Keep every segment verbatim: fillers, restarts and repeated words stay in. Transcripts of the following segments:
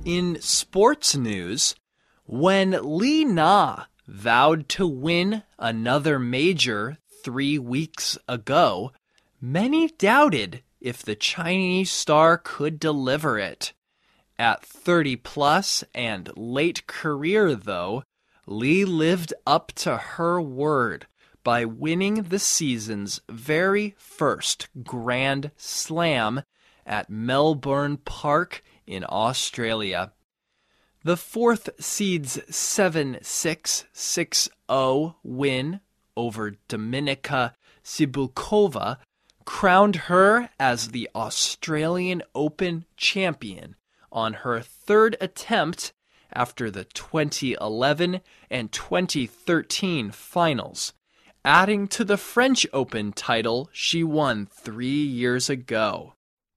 In sports news, when Li Na vowed to win another major three weeks ago, many doubted if the Chinese star could deliver it. At thirty plus and late career, though, Li lived up to her word by winning the season's very first Grand Slam at Melbourne Park in Australia. The fourth seed's seven six, six oh win over Dominika Cibulkova crowned her as the Australian Open champion on her third attempt after the twenty eleven and twenty thirteen finals, adding to the French Open title she won three years ago.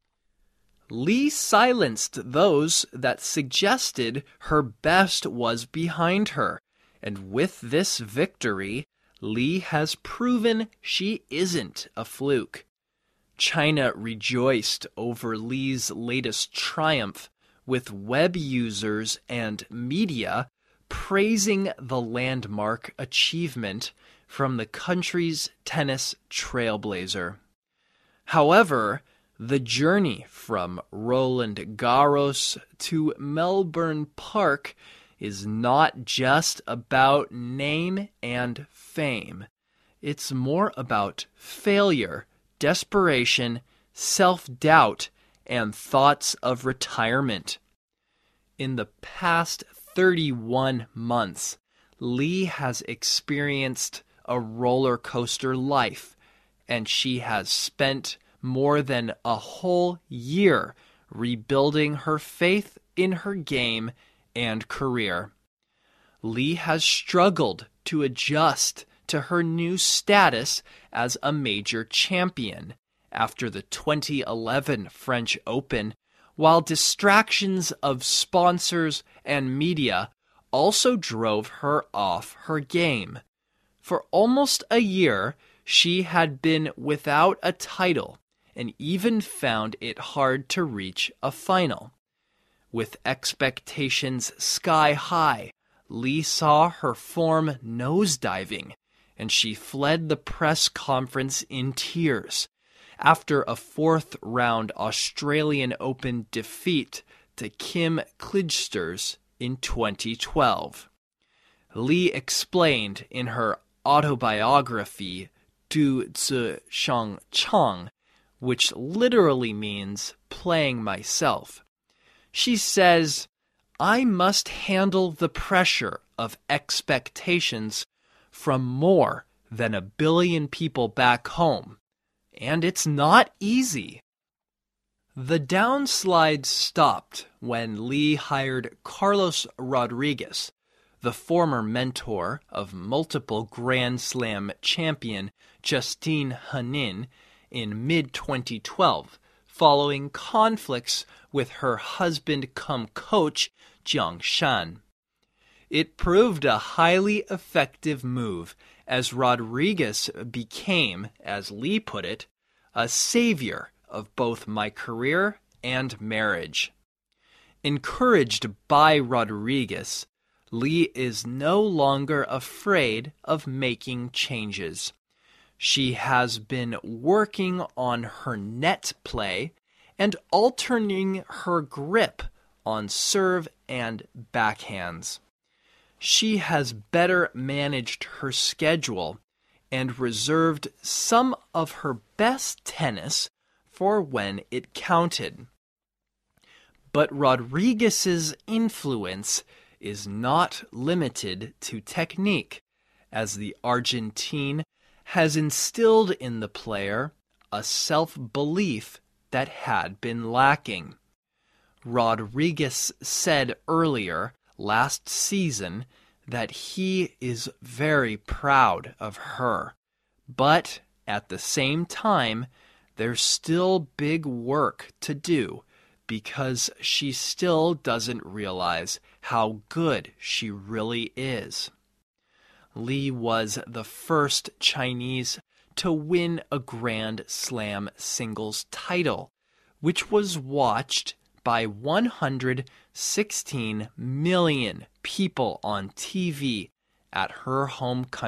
Li silenced those that suggested her best was behind her, and with this victory, Li has proven she isn't a fluke. China rejoiced over Li's latest triumph, with web users and media praising the landmark achievement from the country's tennis trailblazer. However, the journey from Roland Garros to Melbourne Park is not just about name and fame. It's more about failure, desperation, self-doubt, and thoughts of retirement. In the past thirty-one months, Li has experienced a roller coaster life, and she has spent more than a whole year rebuilding her faith in her game and career. Li has struggled to adjust to her new status as a major champion after the twenty eleven French Open, while distractions of sponsors and media also drove her off her game. For almost a year, she had been without a title and even found it hard to reach a final. With expectations sky high, Li saw her form nosediving, and she fled the press conference in tears after a fourth-round Australian Open defeat to Kim Clijsters in twenty twelve. Li explained in her autobiography, Du Zi Shang Chang, which literally means playing myself. She says, "I must handle the pressure of expectations from more than a billion people back home, and it's not easy." The downslide stopped when Li hired Carlos Rodriguez, the former mentor of multiple Grand Slam champion Justine Henin, in mid twenty twelve, following conflicts with her husband-cum-coach Jiang Shan. It proved a highly effective move, as Rodriguez became, as Li put it, a savior of both my career and marriage. Encouraged by Rodriguez, Li is no longer afraid of making changes. She has been working on her net play and alternating her grip on serve and backhands. She has better managed her schedule and reserved some of her best tennis for when it counted. But Rodriguez's influence is not limited to technique, as the Argentine has instilled in the player a self-belief that had been lacking. Rodriguez said earlier last season that he is very proud of her, but at the same time, there's still big work to do because she still doesn't realize how good she really is. Li was the first Chinese to win a Grand Slam singles title, which was watched by one hundred sixteen million people on T V at her home country.